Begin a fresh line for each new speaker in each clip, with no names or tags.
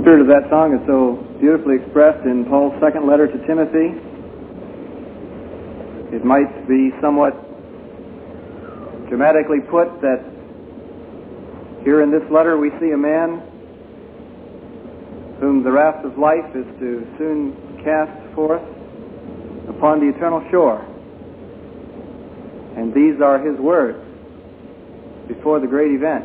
spirit of that song is so beautifully expressed in Paul's second letter to Timothy. It might be somewhat dramatically put that here in this letter we see a man whom the wrath of life is to soon cast forth upon the eternal shore. And these are his words before the great event.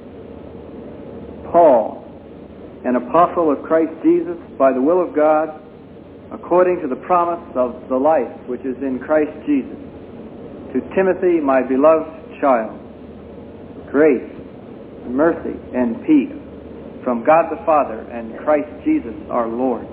Paul, an apostle of Christ Jesus, by the will of God, according to the promise of the life which is in Christ Jesus, to Timothy, my beloved child, grace, mercy, and peace from God the Father and Christ Jesus our Lord.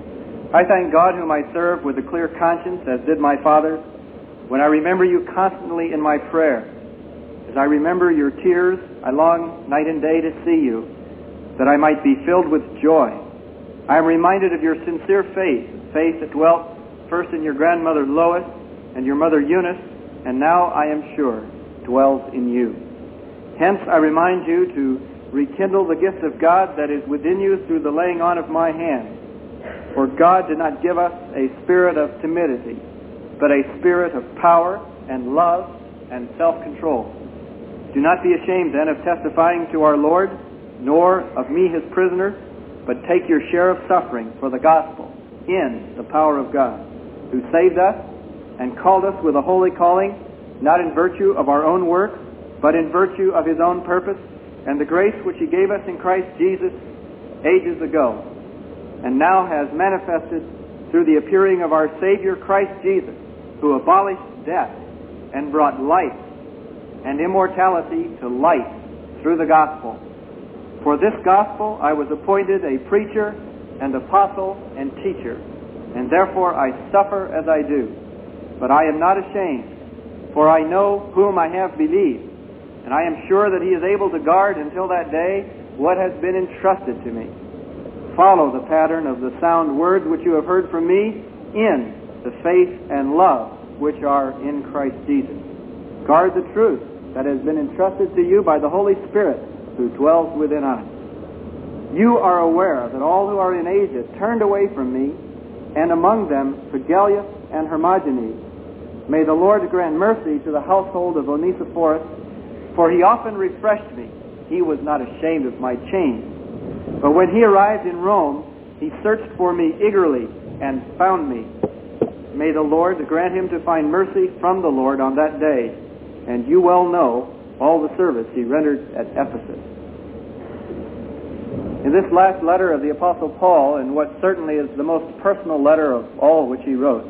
I thank God whom I serve with a clear conscience, as did my fathers, when I remember you constantly in my prayer. As I remember your tears, I long night and day to see you, that I might be filled with joy. I am reminded of your sincere faith that dwelt first in your grandmother Lois and your mother Eunice, and now, I am sure, dwells in you. Hence, I remind you to rekindle the gift of God that is within you through the laying on of my hand. For God did not give us a spirit of timidity, but a spirit of power and love and self-control. Do not be ashamed, then, of testifying to our Lord, nor of me his prisoner, but take your share of suffering for the gospel in the power of God, who saved us and called us with a holy calling, not in virtue of our own works, but in virtue of his own purpose and the grace which he gave us in Christ Jesus ages ago, and now has manifested through the appearing of our Savior Christ Jesus, who abolished death and brought life and immortality to light through the gospel. For this gospel I was appointed a preacher and apostle and teacher, and therefore I suffer as I do. But I am not ashamed, for I know whom I have believed, and I am sure that he is able to guard until that day what has been entrusted to me. Follow the pattern of the sound words which you have heard from me in the faith and love which are in Christ Jesus. Guard the truth that has been entrusted to you by the Holy Spirit who dwells within us. You are aware that all who are in Asia turned away from me, and among them Phygellus and Hermogenes. May the Lord grant mercy to the household of Onesiphorus, for he often refreshed me. He was not ashamed of my chains. But when he arrived in Rome, he searched for me eagerly and found me. May the Lord grant him to find mercy from the Lord on that day. And you well know all the service he rendered at Ephesus. In this last letter of the Apostle Paul, in what certainly is the most personal letter of all which he wrote,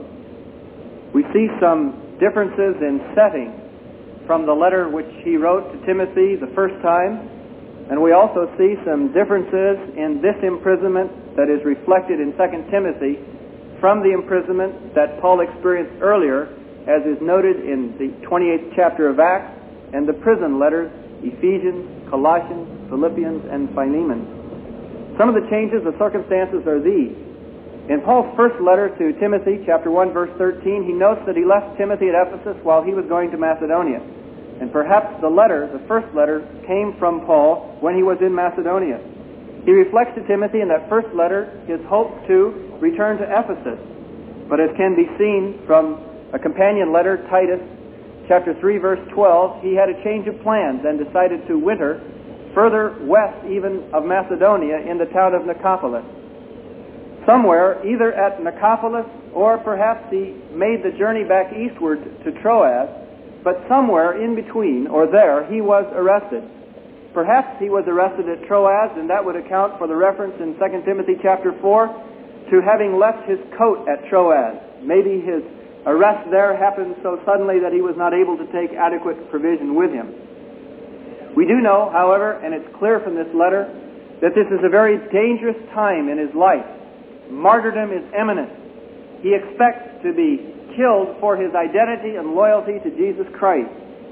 we see some differences in setting from the letter which he wrote to Timothy the first time, and we also see some differences in this imprisonment that is reflected in 2 Timothy from the imprisonment that Paul experienced earlier, as is noted in the 28th chapter of Acts, and the prison letters, Ephesians, Colossians, Philippians, and Philemon. Some of the changes of circumstances are these. In Paul's first letter to Timothy, chapter 1, verse 13, he notes that he left Timothy at Ephesus while he was going to Macedonia. And perhaps the first letter, came from Paul when he was in Macedonia. He reflects to Timothy in that first letter his hope to return to Ephesus. But as can be seen from a companion letter, Titus, chapter 3, verse 12, he had a change of plans and decided to winter further west even of Macedonia in the town of Nicopolis. Somewhere, either at Nicopolis or perhaps he made the journey back eastward to Troas, but somewhere in between or there he was arrested. Perhaps he was arrested at Troas, and that would account for the reference in 2 Timothy chapter 4 to having left his coat at Troas. Maybe his arrest there happened so suddenly that he was not able to take adequate provision with him. We do know, however, and it's clear from this letter, that this is a very dangerous time in his life. Martyrdom is imminent. He expects to be killed for his identity and loyalty to Jesus Christ.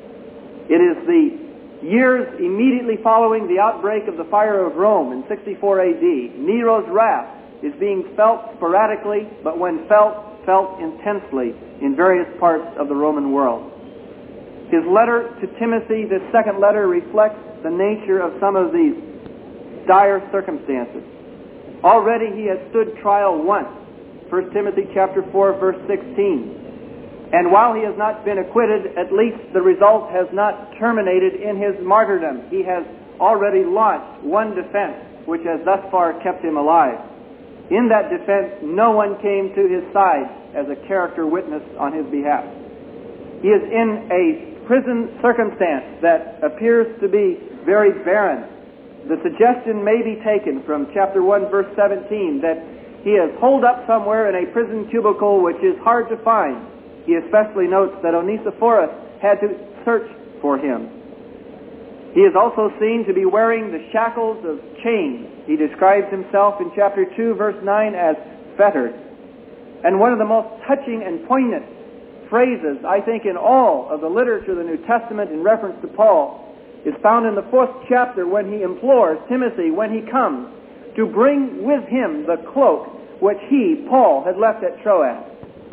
It is the years immediately following the outbreak of the fire of Rome in 64 AD. Nero's wrath is being felt sporadically, but when felt intensely in various parts of the Roman world. His letter to Timothy, this second letter, reflects the nature of some of these dire circumstances. Already he has stood trial once. 1 Timothy chapter 4, verse 16. And while he has not been acquitted, at least the result has not terminated in his martyrdom. He has already launched one defense, which has thus far kept him alive. In that defense, no one came to his side as a character witness on his behalf. He is in a prison circumstance that appears to be very barren. The suggestion may be taken from chapter 1, verse 17, that he is holed up somewhere in a prison cubicle which is hard to find. He especially notes that Onesiphorus had to search for him. He is also seen to be wearing the shackles of chains. He describes himself in chapter 2, verse 9 as fettered. And one of the most touching and poignant phrases, I think, in all of the literature of the New Testament in reference to Paul is found in the 4th chapter when he implores Timothy, when he comes, to bring with him the cloak which he, Paul, had left at Troas.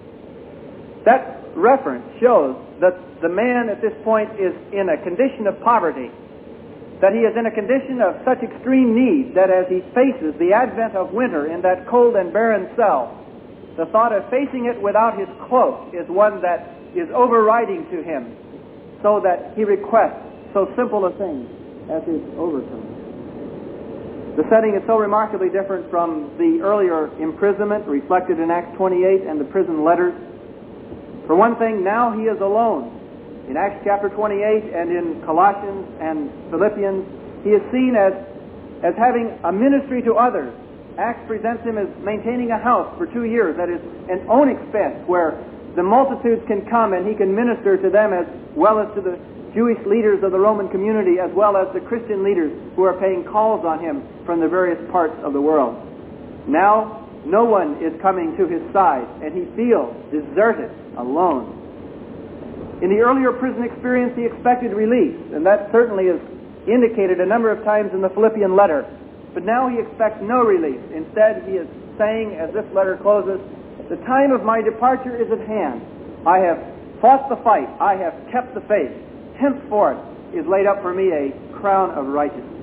That reference shows that the man at this point is in a condition of poverty, that he is in a condition of such extreme need that as he faces the advent of winter in that cold and barren cell, the thought of facing it without his cloak is one that is overriding to him, so that he requests so simple a thing as his overcoat. The setting is so remarkably different from the earlier imprisonment reflected in Acts 28 and the prison letters. For one thing, now he is alone. In Acts chapter 28 and in Colossians and Philippians, he is seen as having a ministry to others. Acts presents him as maintaining a house for 2 years, that is, an own expense, where the multitudes can come and he can minister to them as well as to the Jewish leaders of the Roman community, as well as the Christian leaders who are paying calls on him from the various parts of the world. Now, no one is coming to his side, and he feels deserted, alone. In the earlier prison experience, he expected release, and that certainly is indicated a number of times in the Philippian letter. But now he expects no release. Instead, he is saying, as this letter closes, "The time of my departure is at hand. I have fought the fight. I have kept the faith. Henceforth is laid up for me a crown of righteousness."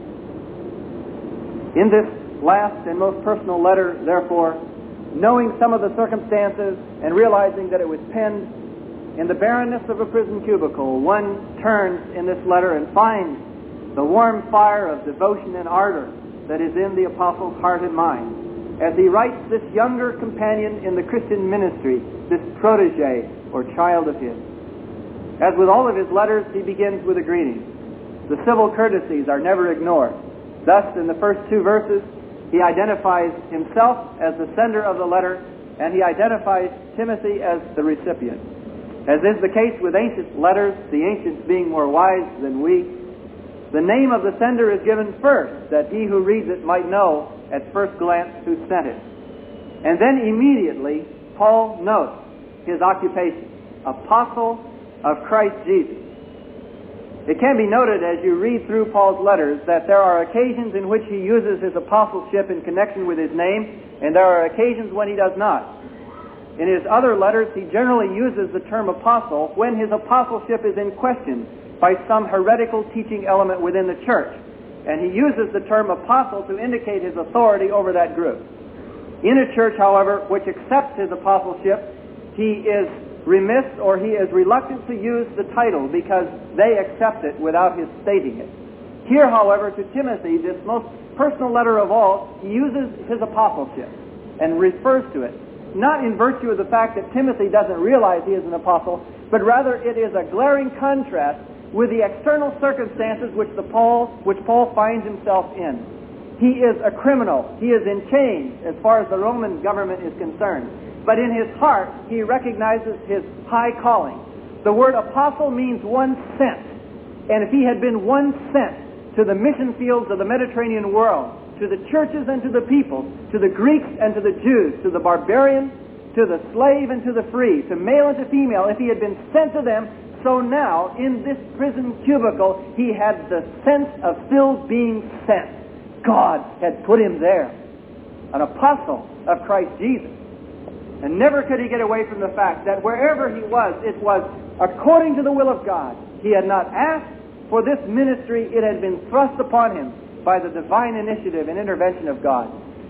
In this last and most personal letter, therefore, knowing some of the circumstances and realizing that it was penned in the barrenness of a prison cubicle, one turns in this letter and finds the warm fire of devotion and ardor that is in the apostle's heart and mind as he writes this younger companion in the Christian ministry, this protege or child of his. As with all of his letters, he begins with a greeting. The civil courtesies are never ignored. Thus, in the first 2 verses, he identifies himself as the sender of the letter, and he identifies Timothy as the recipient. As is the case with ancient letters, the ancients being more wise than we, the name of the sender is given first, that he who reads it might know at first glance who sent it. And then immediately, Paul notes his occupation, apostle of Christ Jesus. It can be noted as you read through Paul's letters that there are occasions in which he uses his apostleship in connection with his name, and there are occasions when he does not. In his other letters, he generally uses the term apostle when his apostleship is in question by some heretical teaching element within the church. And he uses the term apostle to indicate his authority over that group. In a church, however, which accepts his apostleship, he is remiss or he is reluctant to use the title because they accept it without his stating it. Here, however, to Timothy, this most personal letter of all, he uses his apostleship and refers to it, not in virtue of the fact that Timothy doesn't realize he is an apostle, but rather it is a glaring contrast with the external circumstances which Paul finds himself in. He is a criminal. He is in chains as far as the Roman government is concerned. But in his heart, he recognizes his high calling. The word apostle means one sent. And if he had been one sent to the mission fields of the Mediterranean world, to the churches and to the people, to the Greeks and to the Jews, to the barbarian, to the slave and to the free, to male and to female, if he had been sent to them, so now, in this prison cubicle, he had the sense of still being sent. God had put him there, an apostle of Christ Jesus. And never could he get away from the fact that wherever he was, it was according to the will of God. He had not asked for this ministry. It had been thrust upon him by the divine initiative and intervention of God.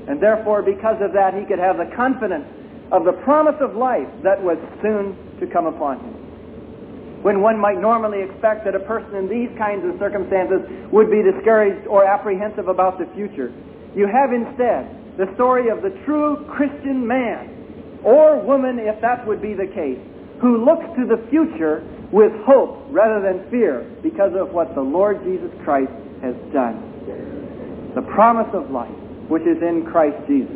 And therefore, because of that, he could have the confidence of the promise of life that was soon to come upon him. When one might normally expect that a person in these kinds of circumstances would be discouraged or apprehensive about the future, you have instead the story of the true Christian man, or woman, if that would be the case, who looks to the future with hope rather than fear because of what the Lord Jesus Christ has done. The promise of life, which is in Christ Jesus.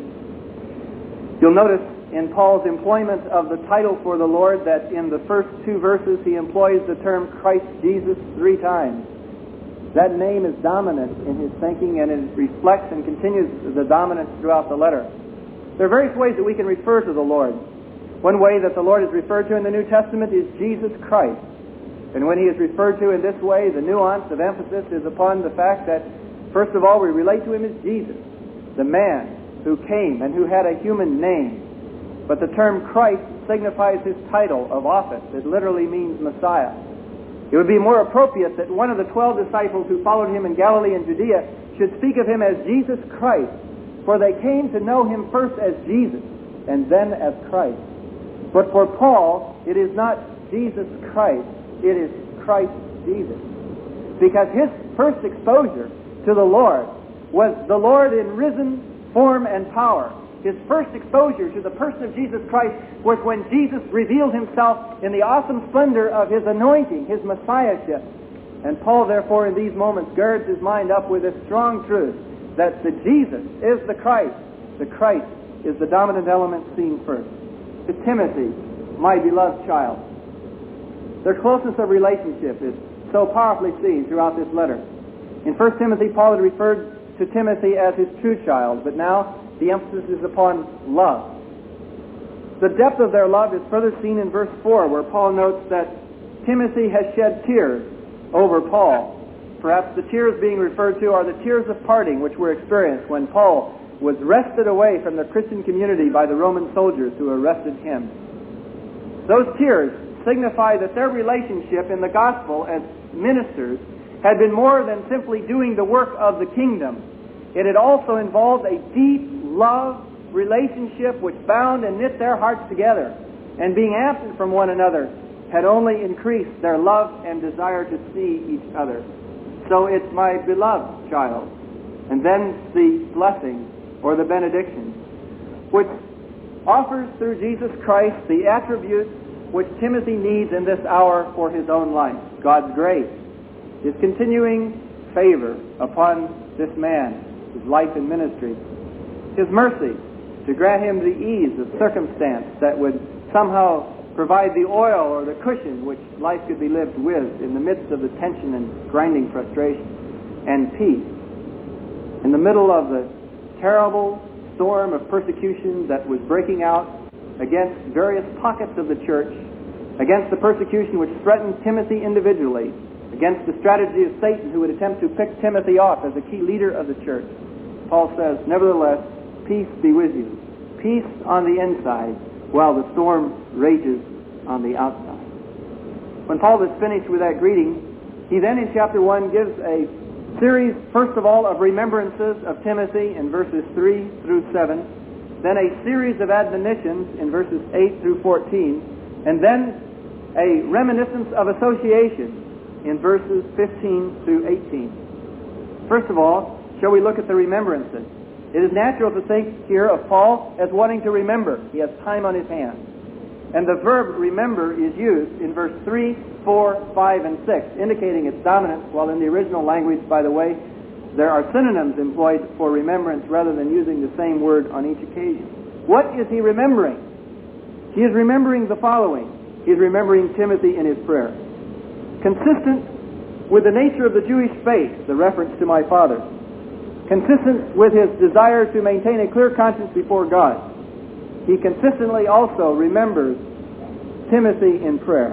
You'll notice in Paul's employment of the title for the Lord that in the first two verses he employs the term Christ Jesus 3 times. That name is dominant in his thinking, and it reflects and continues the dominance throughout the letter. There are various ways that we can refer to the Lord. One way that the Lord is referred to in the New Testament is Jesus Christ. And when he is referred to in this way, the nuance of emphasis is upon the fact that, first of all, we relate to him as Jesus, the man who came and who had a human name. But the term Christ signifies his title of office. It literally means Messiah. It would be more appropriate that one of the 12 disciples who followed him in Galilee and Judea should speak of him as Jesus Christ, for they came to know him first as Jesus and then as Christ. But for Paul, it is not Jesus Christ, it is Christ Jesus. Because his first exposure to the Lord was the Lord in risen form and power. His first exposure to the person of Jesus Christ was when Jesus revealed himself in the awesome splendor of his anointing, his messiahship. And Paul, therefore, in these moments guards his mind up with this strong truth that the Jesus is the Christ. The Christ is the dominant element seen first. To Timothy, my beloved child. Their closeness of relationship is so powerfully seen throughout this letter. In 1 Timothy, Paul had referred to Timothy as his true child, but now the emphasis is upon love. The depth of their love is further seen in verse 4, where Paul notes that Timothy has shed tears over Paul. Perhaps the tears being referred to are the tears of parting which were experienced when Paul was wrested away from the Christian community by the Roman soldiers who arrested him. Those tears signify that their relationship in the gospel as ministers had been more than simply doing the work of the kingdom. It had also involved a deep love relationship which bound and knit their hearts together, and being absent from one another had only increased their love and desire to see each other. So it's my beloved child. And then the blessing or the benediction, which offers through Jesus Christ the attributes which Timothy needs in this hour for his own life. God's grace, his continuing favor upon this man, his life and ministry, his mercy to grant him the ease of circumstance that would somehow provide the oil or the cushion which life could be lived with in the midst of the tension and grinding frustration, and peace in the middle of the terrible storm of persecution that was breaking out against various pockets of the church, against the persecution which threatened Timothy individually, against the strategy of Satan who would attempt to pick Timothy off as a key leader of the church. Paul says, nevertheless, peace be with you. Peace on the inside while the storm rages on the outside. When Paul is finished with that greeting, he then in chapter 1 gives a series, first of all, of remembrances of Timothy in verses 3 through 7, then a series of admonitions in verses 8 through 14, and then a reminiscence of association in verses 15 through 18. First of all, shall we look at the remembrances? It is natural to think here of Paul as wanting to remember. He has time on his hands. And the verb remember is used in verse 3, 4, 5, and 6, indicating its dominance, while in the original language, by the way, there are synonyms employed for remembrance rather than using the same word on each occasion. What is he remembering? He is remembering the following. He is remembering Timothy in his prayer. Consistent with the nature of the Jewish faith, the reference to my father. Consistent with his desire to maintain a clear conscience before God. He consistently also remembers Timothy in prayer.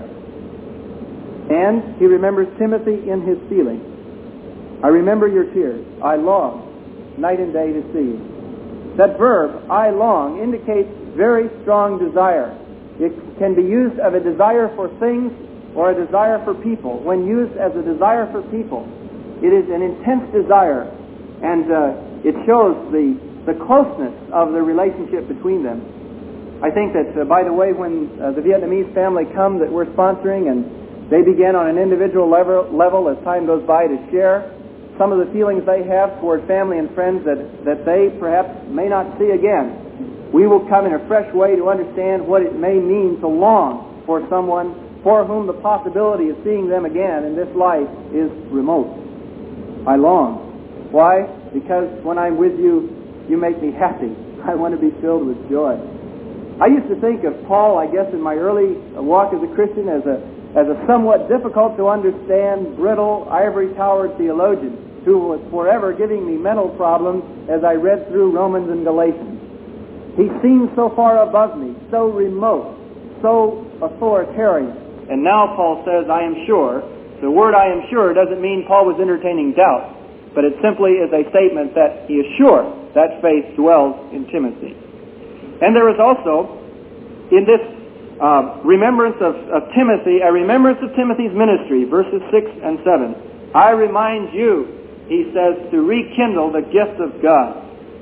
And he remembers Timothy in his feelings. I remember your tears. I long night and day to see you. That verb, I long, indicates very strong desire. It can be used of a desire for things or a desire for people. When used as a desire for people, it is an intense desire, and it shows the the closeness of the relationship between them. I think that, by the way, when the Vietnamese family come that we're sponsoring, and they begin on an individual level as time goes by to share some of the feelings they have toward family and friends that they perhaps may not see again, we will come in a fresh way to understand what it may mean to long for someone for whom the possibility of seeing them again in this life is remote. I long. Why? Because when I'm with you, you make me happy. I want to be filled with joy. I used to think of Paul, I guess, in my early walk as a Christian as a somewhat difficult to understand, brittle, ivory-towered theologian who was forever giving me mental problems as I read through Romans and Galatians. He seemed so far above me, so remote, so authoritarian. And now Paul says, I am sure. The word I am sure doesn't mean Paul was entertaining doubt, but it simply is a statement that he is sure that faith dwells in Timothy. And there is also, in this remembrance of Timothy, a remembrance of Timothy's ministry, verses 6 and 7. I remind you, he says, to rekindle the gift of God.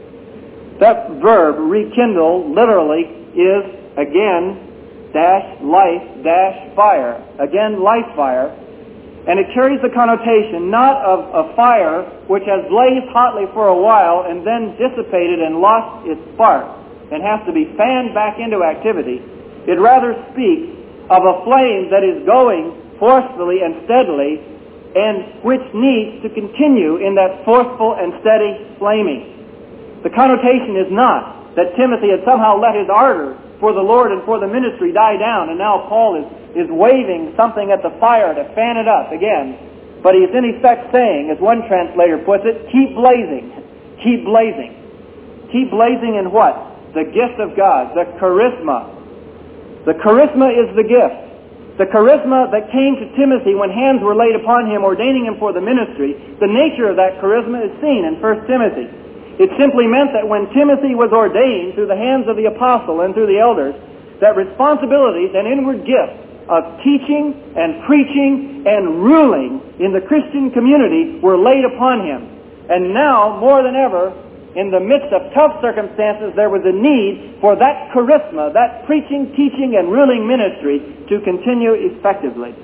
That verb, rekindle, literally is, again, life, fire. Again, life fire. And it carries the connotation not of a fire which has blazed hotly for a while and then dissipated and lost its spark and has to be fanned back into activity. It rather speaks of a flame that is going forcefully and steadily and which needs to continue in that forceful and steady flaming. The connotation is not that Timothy had somehow let his ardor for the Lord and for the ministry die down, and now Paul is waving something at the fire to fan it up again. But he's in effect saying, as one translator puts it, keep blazing. Keep blazing. Keep blazing in what? The gift of God, the charisma. The charisma is the gift. The charisma that came to Timothy when hands were laid upon him, ordaining him for the ministry, the nature of that charisma is seen in 1 Timothy. It simply meant that when Timothy was ordained through the hands of the apostle and through the elders, that responsibilities and inward gifts of teaching and preaching and ruling in the Christian community were laid upon him. And now, more than ever, in the midst of tough circumstances, there was a need for that charisma, that preaching, teaching, and ruling ministry to continue effectively.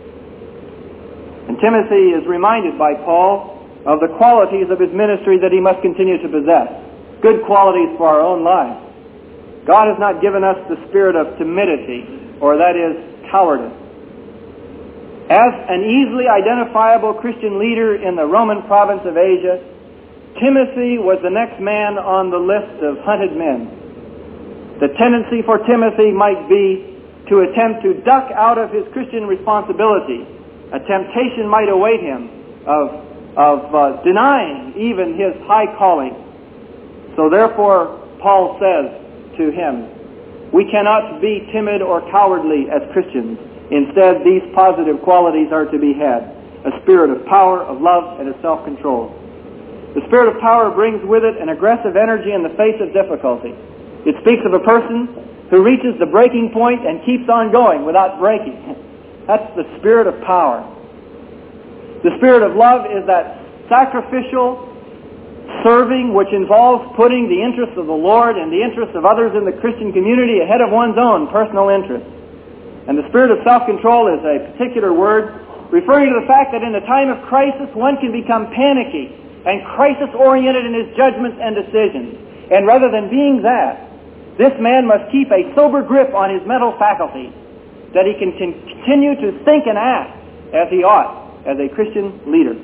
And Timothy is reminded by Paul of the qualities of his ministry that he must continue to possess. Good qualities for our own lives. God has not given us the spirit of timidity, or that is, cowardice. As an easily identifiable Christian leader in the Roman province of Asia, Timothy was the next man on the list of hunted men. The tendency for Timothy might be to attempt to duck out of his Christian responsibility. A temptation might await him of denying even his high calling. So therefore, Paul says to him, we cannot be timid or cowardly as Christians. Instead, these positive qualities are to be had. A spirit of power, of love, and of self-control. The spirit of power brings with it an aggressive energy in the face of difficulty. It speaks of a person who reaches the breaking point and keeps on going without breaking. That's the spirit of power. The spirit of love is that sacrificial serving which involves putting the interests of the Lord and the interests of others in the Christian community ahead of one's own personal interests. And the spirit of self-control is a particular word referring to the fact that in a time of crisis one can become panicky and crisis-oriented in his judgments and decisions. And rather than being that, this man must keep a sober grip on his mental faculties that he can continue to think and act as he ought as a Christian leader.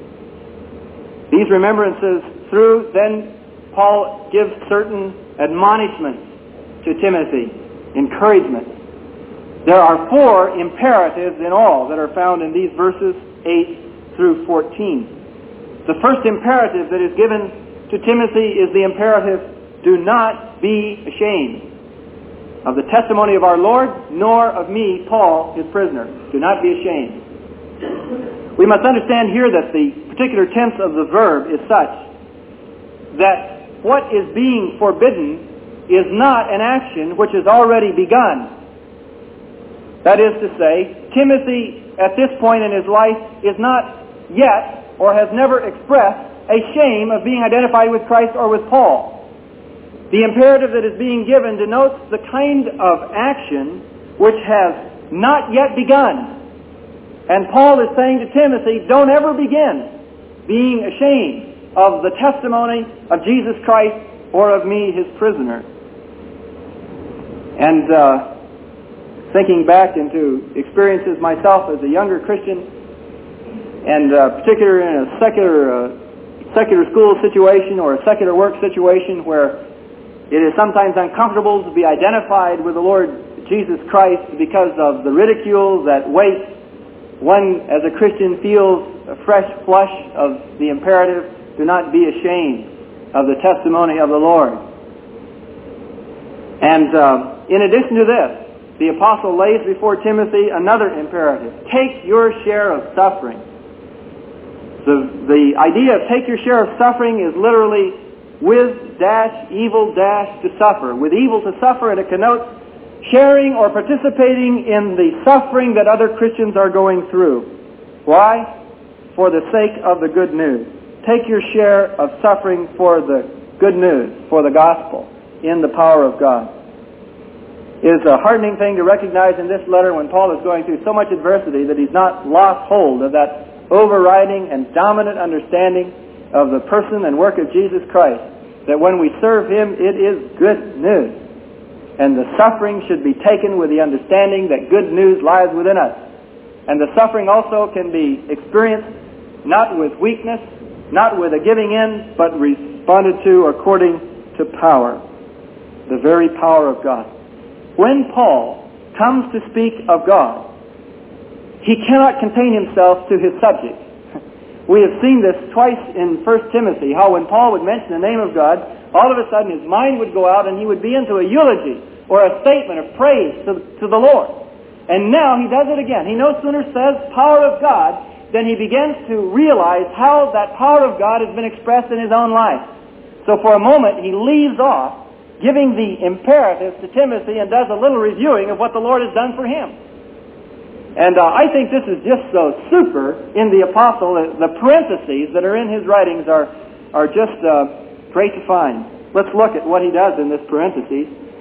These remembrances through, then Paul gives certain admonishments to Timothy, encouragement. There are 4 imperatives in all that are found in these verses 8 through 14. The first imperative that is given to Timothy is the imperative, do not be ashamed of the testimony of our Lord, nor of me, Paul, his prisoner. Do not be ashamed. We must understand here that the particular tense of the verb is such that what is being forbidden is not an action which has already begun. That is to say, Timothy at this point in his life is not yet or has never expressed a shame of being identified with Christ or with Paul. The imperative that is being given denotes the kind of action which has not yet begun. And Paul is saying to Timothy, don't ever begin being ashamed of the testimony of Jesus Christ or of me, his prisoner. And thinking back into experiences myself as a younger Christian, and particularly in a secular school situation or a secular work situation where it is sometimes uncomfortable to be identified with the Lord Jesus Christ because of the ridicule that waits, one as a Christian feels a fresh flush of the imperative, do not be ashamed of the testimony of the Lord. And in addition to this, the apostle lays before Timothy another imperative. Take your share of suffering. The idea of take your share of suffering is literally with-evil to suffer. With evil to suffer, and it connotes sharing or participating in the suffering that other Christians are going through. Why? For the sake of the good news. Take your share of suffering for the good news, for the gospel, in the power of God. It is a heartening thing to recognize in this letter when Paul is going through so much adversity that he's not lost hold of that overriding and dominant understanding of the person and work of Jesus Christ, that when we serve him, it is good news. And the suffering should be taken with the understanding that good news lies within us. And the suffering also can be experienced not with weakness, not with a giving in, but responded to according to power, the very power of God. When Paul comes to speak of God, he cannot contain himself to his subject. We have seen this twice in 1 Timothy, how when Paul would mention the name of God, all of a sudden his mind would go out and he would be into a eulogy or a statement of praise to the Lord. And now he does it again. He no sooner says power of God than he begins to realize how that power of God has been expressed in his own life. So for a moment he leaves off giving the imperatives to Timothy and does a little reviewing of what the Lord has done for him. And I think this is just so super in the apostle. The parentheses that are in his writings are just great to find. Let's look at what he does in this parentheses.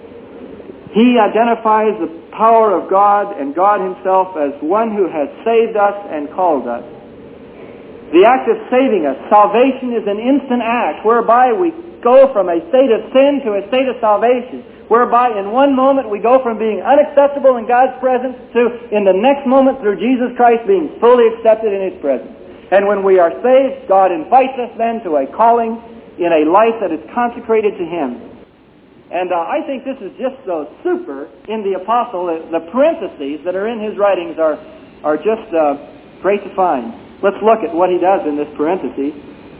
He identifies the power of God and God himself as one who has saved us and called us. The act of saving us, salvation is an instant act whereby we go from a state of sin to a state of salvation, whereby in one moment we go from being unacceptable in God's presence to, in the next moment, through Jesus Christ, being fully accepted in his presence. And when we are saved, God invites us then to a calling in a life that is consecrated to him. And I think this is just so super in the apostle. The parentheses that are in his writings are just great to find. Let's look at what he does in this parentheses.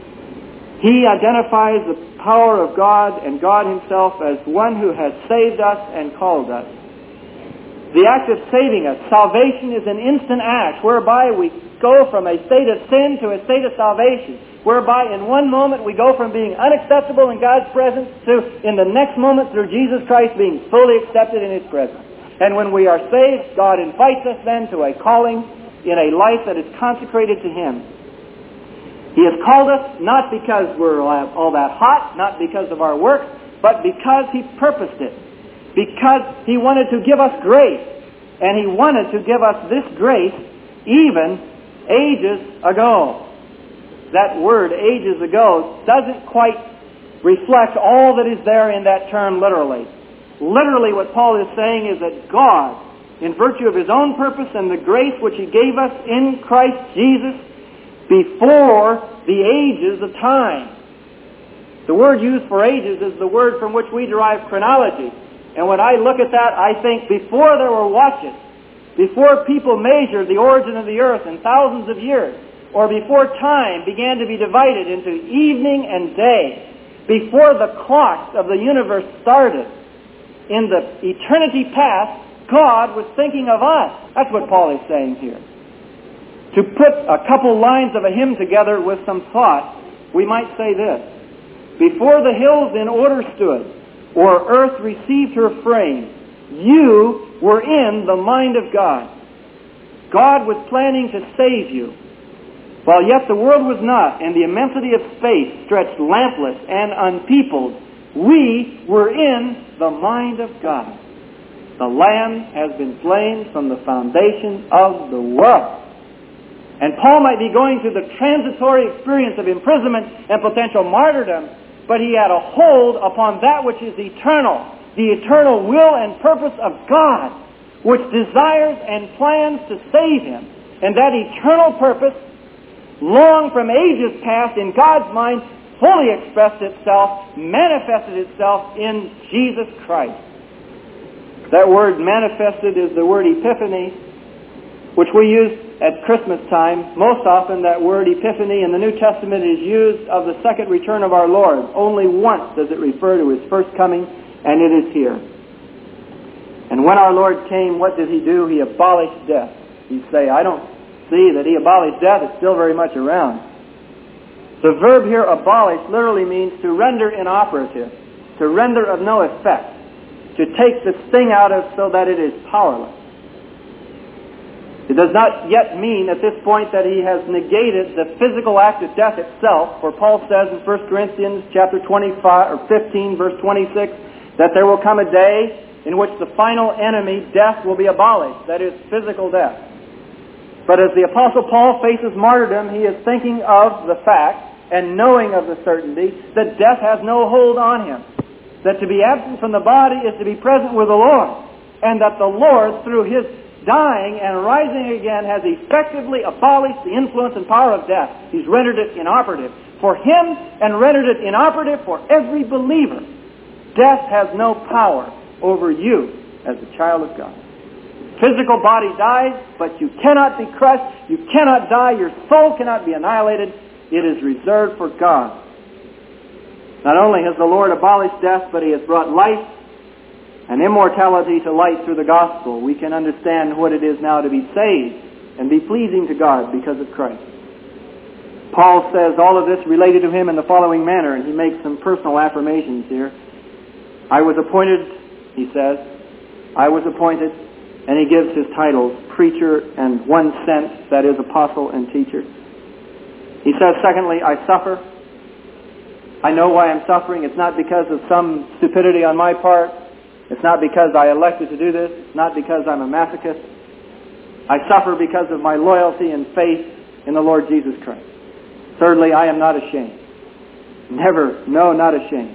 He identifies the power of God and God himself as one who has saved us and called us. The act of saving us, salvation is an instant act whereby we go from a state of sin to a state of salvation, whereby in one moment we go from being unacceptable in God's presence to, in the next moment, through Jesus Christ, being fully accepted in his presence. And when we are saved, God invites us then to a calling in a life that is consecrated to him. He has called us not because we're all that hot, not because of our works, but because he purposed it. Because he wanted to give us grace. And he wanted to give us this grace even ages ago. That word, ages ago, doesn't quite reflect all that is there in that term literally. Literally what Paul is saying is that God, in virtue of his own purpose and the grace which he gave us in Christ Jesus, before the ages of time. The word used for ages is the word from which we derive chronology. And when I look at that, I think before there were watches, before people measured the origin of the earth in thousands of years, or before time began to be divided into evening and day, before the clocks of the universe started, in the eternity past, God was thinking of us. That's what Paul is saying here. To put a couple lines of a hymn together with some thought, we might say this. Before the hills in order stood, or earth received her frame, you were in the mind of God. God was planning to save you, while yet the world was not, and the immensity of space stretched lampless and unpeopled we were in the mind of God. The Lamb has been slain from the foundation of the world. And Paul might be going through the transitory experience of imprisonment and potential martyrdom, but he had a hold upon that which is eternal, the eternal will and purpose of God, which desires and plans to save him. And that eternal purpose, long from ages past in God's mind, fully expressed itself, manifested itself in Jesus Christ. That word manifested is the word epiphany, which we use at Christmas time. Most often that word epiphany in the New Testament is used of the second return of our Lord. Only once does it refer to His first coming, and it is here. And when our Lord came, what did He do? He abolished death. You say, I don't see that He abolished death. It's still very much around. The verb here, abolish, literally means to render inoperative, to render of no effect, to take the sting out of so that it is powerless. It does not yet mean at this point that he has negated the physical act of death itself, for Paul says in 1 Corinthians chapter 15, verse 26, that there will come a day in which the final enemy, death, will be abolished, that is, physical death. But as the Apostle Paul faces martyrdom, he is thinking of the fact and knowing of the certainty that death has no hold on him, that to be absent from the body is to be present with the Lord, and that the Lord, through His dying and rising again, has effectively abolished the influence and power of death. He's rendered it inoperative for him and rendered it inoperative for every believer. Death has no power over you as a child of God. Physical body dies, but you cannot be crushed. You cannot die. Your soul cannot be annihilated. It is reserved for God. Not only has the Lord abolished death, but He has brought life and immortality to light through the gospel. We can understand what it is now to be saved and be pleasing to God because of Christ. Paul says all of this related to him in the following manner, and he makes some personal affirmations here. I was appointed, he says, I was appointed, and he gives his titles, preacher and one sense, that is, apostle and teacher. He says, secondly, I suffer. I know why I'm suffering. It's not because of some stupidity on my part. It's not because I elected to do this. It's not because I'm a masochist. I suffer because of my loyalty and faith in the Lord Jesus Christ. Thirdly, I am not ashamed. Never, no, not ashamed.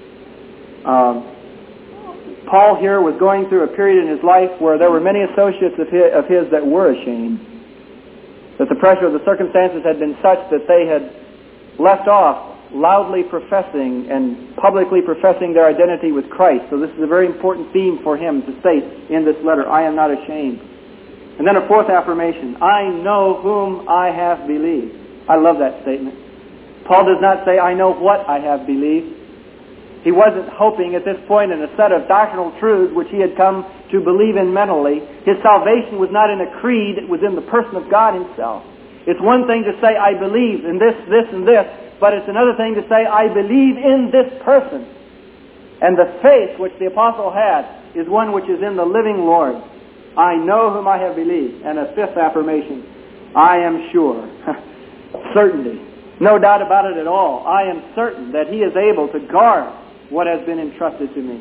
Paul here was going through a period in his life where there were many associates of his that were ashamed. That the pressure of the circumstances had been such that they had left off loudly professing and publicly professing their identity with Christ. So this is a very important theme for him to state in this letter, I am not ashamed. And then a fourth affirmation, I know whom I have believed. I love that statement. Paul does not say, I know what I have believed. He wasn't hoping at this point in a set of doctrinal truths which he had come to believe in mentally. His salvation was not in a creed, it was in the person of God Himself. It's one thing to say, I believe in this, this, and this, but it's another thing to say, I believe in this person. And the faith which the apostle had is one which is in the living Lord. I know whom I have believed. And a fifth affirmation, I am sure. Certainty. No doubt about it at all. I am certain that He is able to guard what has been entrusted to me.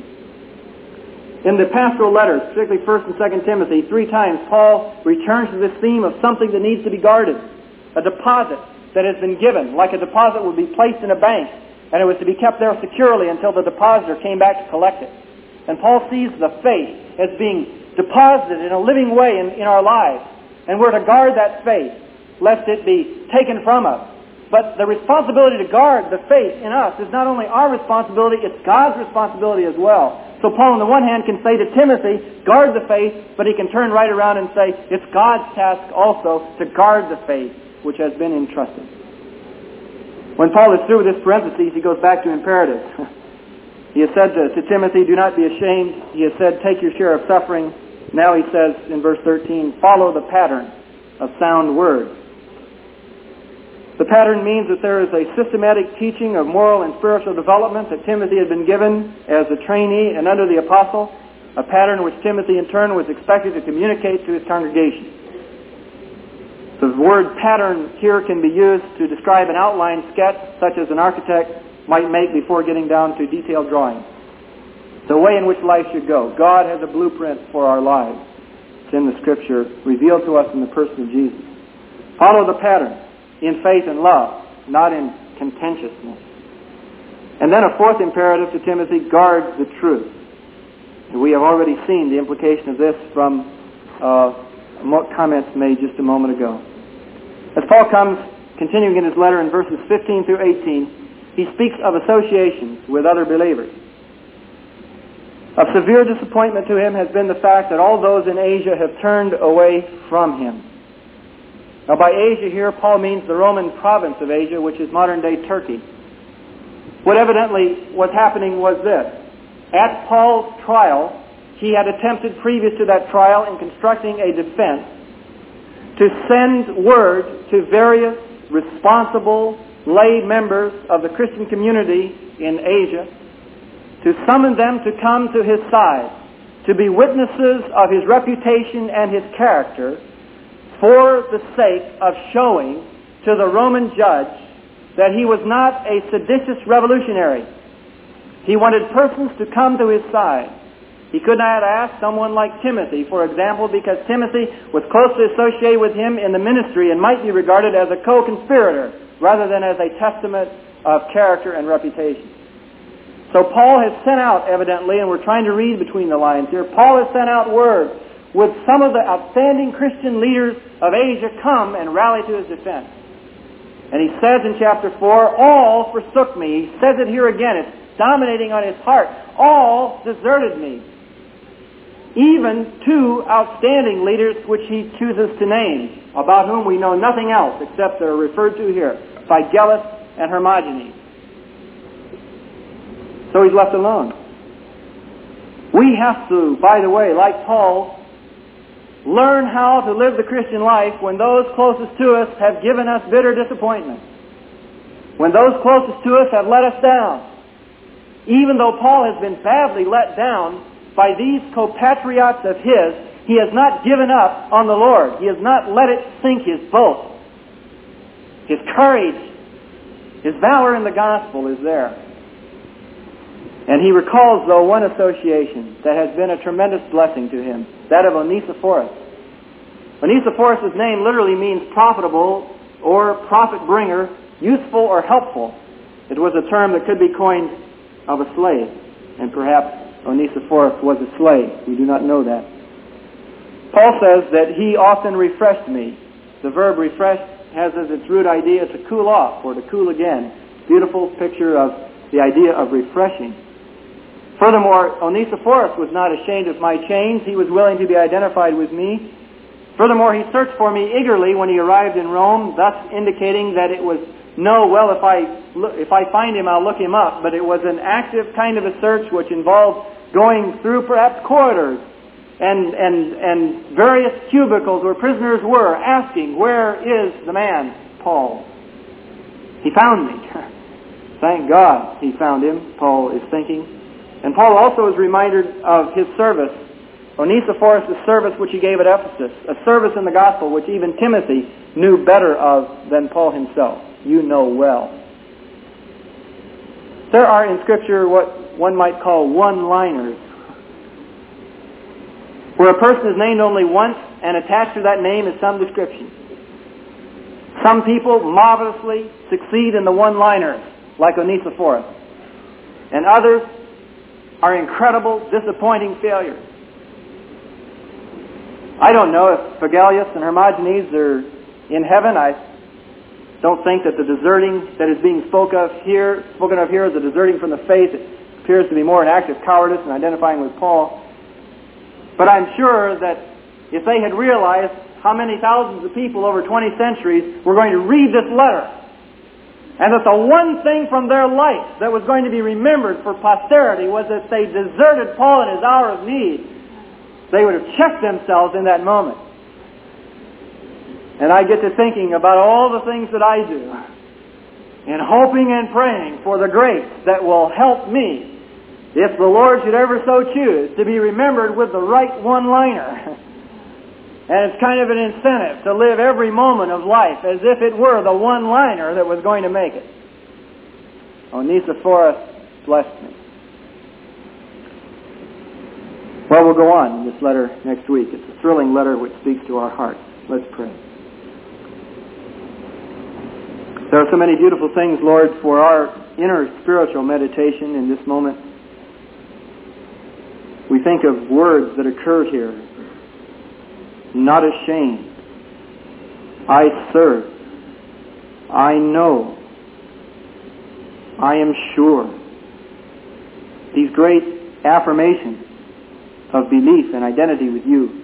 In the pastoral letters, particularly 1 and 2 Timothy, 3 times Paul returns to this theme of something that needs to be guarded. A deposit that has been given, like a deposit would be placed in a bank, and it was to be kept there securely until the depositor came back to collect it. And Paul sees the faith as being deposited in a living way in our lives, and we're to guard that faith, lest it be taken from us. But the responsibility to guard the faith in us is not only our responsibility, it's God's responsibility as well. So Paul, on the one hand, can say to Timothy, guard the faith, but he can turn right around and say, it's God's task also to guard the faith which has been entrusted. When Paul is through with this parenthesis, he goes back to imperatives. He has said to Timothy, do not be ashamed. He has said, take your share of suffering. Now he says in verse 13, follow the pattern of sound words. The pattern means that there is a systematic teaching of moral and spiritual development that Timothy had been given as a trainee and under the apostle, a pattern which Timothy in turn was expected to communicate to his congregation. The word pattern here can be used to describe an outline sketch, such as an architect might make before getting down to detailed drawing. The way in which life should go. God has a blueprint for our lives. It's in the Scripture, revealed to us in the person of Jesus. Follow the pattern in faith and love, not in contentiousness. And then a fourth imperative to Timothy, guard the truth. And we have already seen the implication of this from comments made just a moment ago. As Paul comes, continuing in his letter in verses 15 through 18, he speaks of associations with other believers. Of severe disappointment to him has been the fact that all those in Asia have turned away from him. Now by Asia here, Paul means the Roman province of Asia, which is modern-day Turkey. What evidently was happening was this. At Paul's trial, he had attempted previous to that trial in constructing a defense to send word to various responsible lay members of the Christian community in Asia to summon them to come to his side, to be witnesses of his reputation and his character for the sake of showing to the Roman judge that he was not a seditious revolutionary. He wanted persons to come to his side. He could not ask someone like Timothy, for example, because Timothy was closely associated with him in the ministry and might be regarded as a co-conspirator rather than as a testament of character and reputation. So Paul has sent out, evidently, and we're trying to read between the lines here, Paul has sent out word, would some of the outstanding Christian leaders of Asia come and rally to his defense? And he says in chapter 4, all forsook me. He says it here again. It's dominating on his heart. All deserted me. Even two outstanding leaders which he chooses to name, about whom we know nothing else except they're referred to here, Phygellus and Hermogenes. So he's left alone. We have to, by the way, like Paul, learn how to live the Christian life when those closest to us have given us bitter disappointment. When those closest to us have let us down. Even though Paul has been badly let down by these compatriots of his, he has not given up on the Lord. He has not let it sink his boat. His courage, his valor in the gospel is there. And he recalls, though, one association that has been a tremendous blessing to him, that of Onesiphorus. Onesiphorus' name literally means profitable or profit bringer, useful or helpful. It was a term that could be coined of a slave, and perhaps Onesiphorus was a slave. We do not know that. Paul says that he often refreshed me. The verb refresh has as its root idea to cool off or to cool again. Beautiful picture of the idea of refreshing. Furthermore, Onesiphorus was not ashamed of my chains. He was willing to be identified with me. Furthermore, he searched for me eagerly when he arrived in Rome, thus indicating that it was, if I find him, I'll look him up. But it was an active kind of a search which involved going through perhaps corridors and various cubicles where prisoners were, asking, where is the man, Paul? He found me. Thank God he found him, Paul is thinking. And Paul also is reminded of his service, Onesiphorus' service which he gave at Ephesus, a service in the gospel which even Timothy knew better of than Paul himself. You know well. There are in Scripture what one might call one-liners, where a person is named only once and attached to that name is some description. Some people marvelously succeed in the one-liners, like Onesiphorus, and others are incredible, disappointing failures. I don't know if Phygellus and Hermogenes are in heaven. I don't think that the deserting that is being spoken of here as a deserting from the faith. It appears to be more an act of cowardice and identifying with Paul. But I'm sure that if they had realized how many thousands of people over 20 centuries were going to read this letter, and that the one thing from their life that was going to be remembered for posterity was that they deserted Paul in his hour of need, they would have checked themselves in that moment. And I get to thinking about all the things that I do, and hoping and praying for the grace that will help me, if the Lord should ever so choose, to be remembered with the right one-liner. And it's kind of an incentive to live every moment of life as if it were the one-liner that was going to make it. Onesiphorus blessed me. Well, we'll go on in this letter next week. It's a thrilling letter which speaks to our hearts. Let's pray. There are so many beautiful things, Lord, for our inner spiritual meditation in this moment. We think of words that occur here. Not ashamed. I serve. I know. I am sure. These great affirmations of belief and identity with you.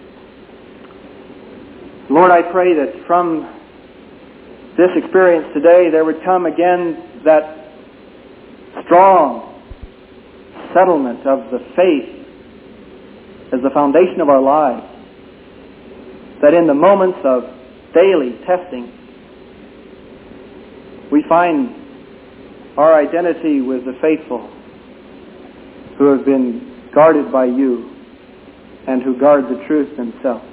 Lord, I pray that from this experience today there would come again that strong settlement of the faith as the foundation of our lives, that in the moments of daily testing we find our identity with the faithful who have been guarded by you and who guard the truth themselves.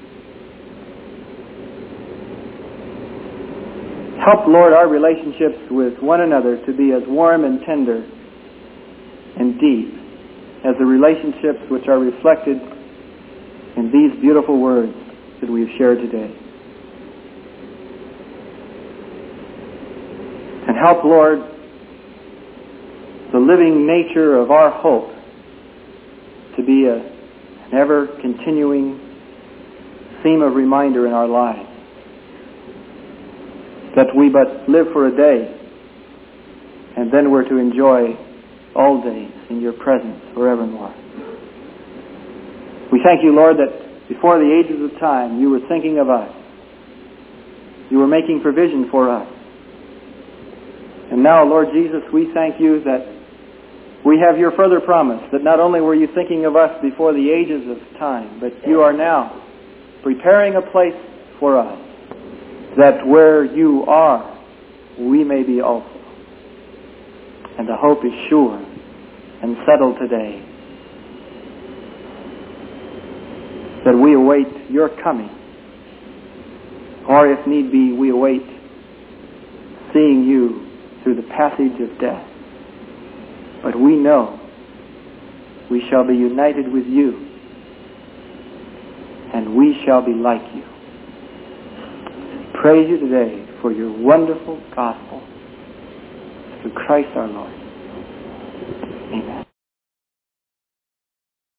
Help, Lord, our relationships with one another to be as warm and tender and deep as the relationships which are reflected in these beautiful words that we've shared today. And help, Lord, the living nature of our hope to be an ever-continuing theme of reminder in our lives, that we but live for a day, and then we're to enjoy all days in your presence forevermore. We thank you, Lord, that before the ages of time you were thinking of us. You were making provision for us. And now, Lord Jesus, we thank you that we have your further promise that not only were you thinking of us before the ages of time, but you are now preparing a place for us, that where you are, we may be also. And the hope is sure and settled today, that we await your coming, or if need be, we await seeing you through the passage of death. But we know we shall be united with you, and we shall be like you. Praise you today for your wonderful gospel through Christ our Lord.